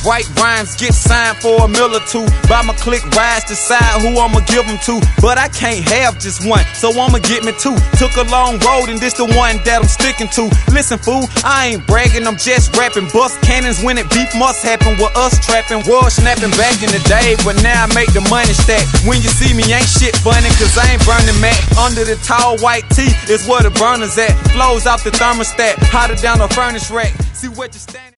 White rhymes get signed for a mill or two. By my click rise, decide who I'ma give them to. But I can't have just one, so I'ma get me two. Took a long road and this the one that I'm sticking to. Listen fool, I ain't bragging, I'm just rapping. Bust cannons when it beef must happen. With us trapping, world snapping back in the day. But now I make the money stack. When you see me ain't shit funny, cause I ain't burning Mac. Under the tall white tee is where the burners at. Flows off the thermostat, hotter down the furnace rack. See what you standing.